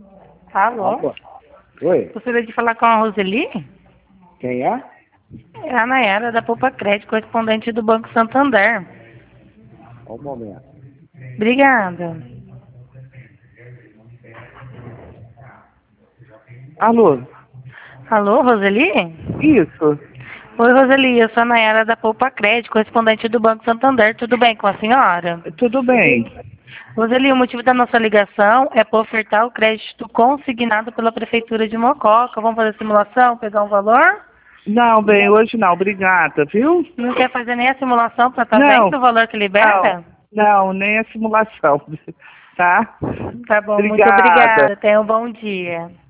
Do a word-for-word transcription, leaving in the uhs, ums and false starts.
Alô? Opa. Oi, Gostaria de falar com a Roseli? quem é? É a Nayara da Poupa Crédito, correspondente do Banco Santander. Um momento. Obrigada. Alô? Alô, Roseli? Isso. Oi, Roseli, eu sou a Nayara da Poupa Crédito, correspondente do Banco Santander. Tudo bem com a senhora? Tudo bem. Roseli, o motivo da nossa ligação é para ofertar o crédito consignado pela Prefeitura de Mococa. Vamos fazer a simulação, pegar um valor? Não, bem, hoje não, obrigada, viu? Não quer fazer nem a simulação para estar Não, vendo o valor que não, libera? não, nem a simulação, tá? Tá bom, muito Obrigada. obrigada. Tenha um bom dia.